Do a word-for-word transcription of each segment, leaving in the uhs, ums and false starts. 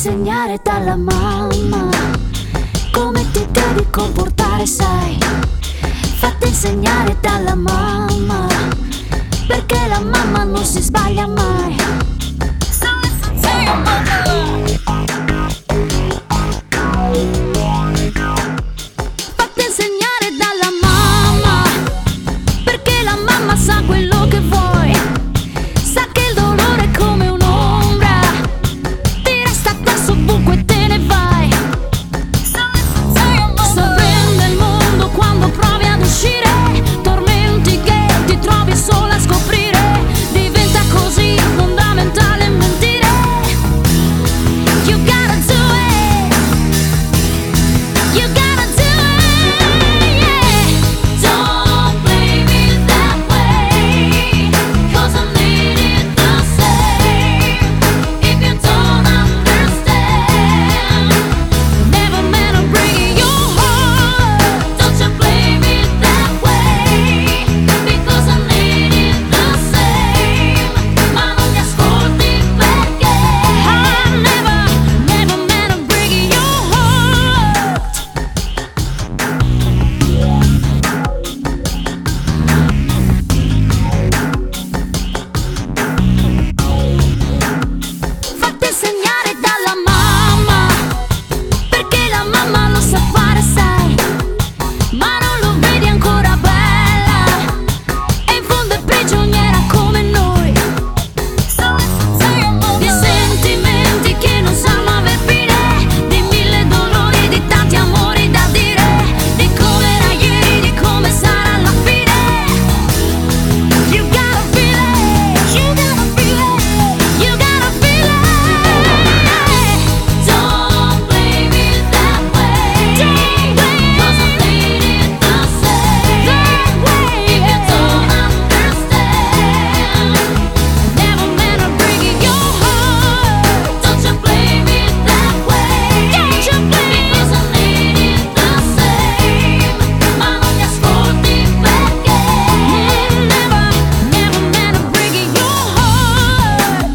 insegnare dalla mamma come ti devi comportare, sai. Fatti insegnare dalla mamma, perché la mamma non si sbaglia mai. Fatti insegnare dalla mamma, perché la mamma sa quello che vuoi. Sa che il dolore è come un'ombra, ti resta addosso ovunque te ne vai. Sorprende il mondo quando provi ad uscire, tormenti che ti trovi sola a scoprire. Diventa così fondamentale mentire. You gotta do it, you gotta do it, yeah. Don't blame me that way, 'cause I need it the same. If you don't understand, never meant to break your heart. Don't you blame me that way, because I need it the same. Ma non mi ascolti perché I never, never meant to break your heart. Fatti insegnare dalla mamma, perché la mamma lo sa fare, sai. Ma non lo vedi ancora bella, e in fondo è prigioniera come noi. Di sentimenti che non sanno aver fine, di mille dolori, di tanti amori da dire, di come era ieri, di come sarà alla fine. You gotta feel it, you gotta feel it, you gotta feel it. Don't blame me that way, don't blame, 'cause I need it the same. That way, if you don't understand, never meant to break your heart. Don't you blame me that way, don't you blame, because I need it the same. Ma non mi ascolti perché never, never meant to break your heart.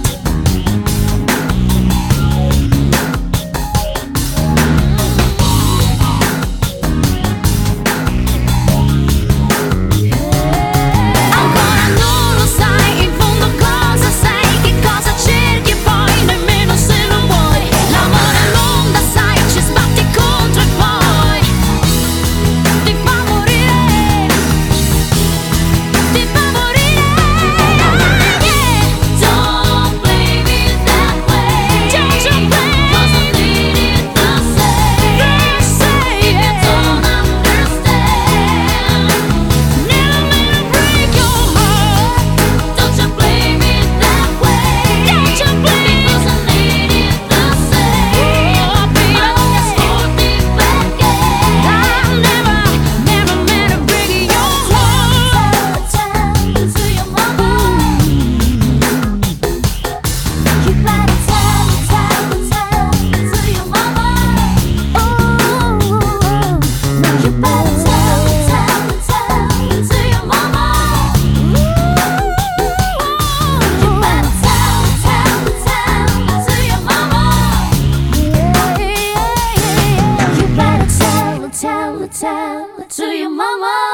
Ancora non lo sai, in fondo cosa sei, che cosa cerchi e poi nemmeno se lo vuoi. L'amore è l'onda, sai, ci sbatti contro e poi ti fa morire, ti fa morire, yeah. Don't blame me that way, don't you blame, 'cause I need it the same. If you don't understand, never meant to break your heart. Don't you blame me that way, don't you blame, because I need it the same. Ma non mi ascolti perché I never, never meant to break your heart. To your mama, you better tell, tell, tell to your mama. Oh, you better tell, tell, tell to your mama. You better tell, tell, tell to your mama. You better tell, tell, tell to your mama.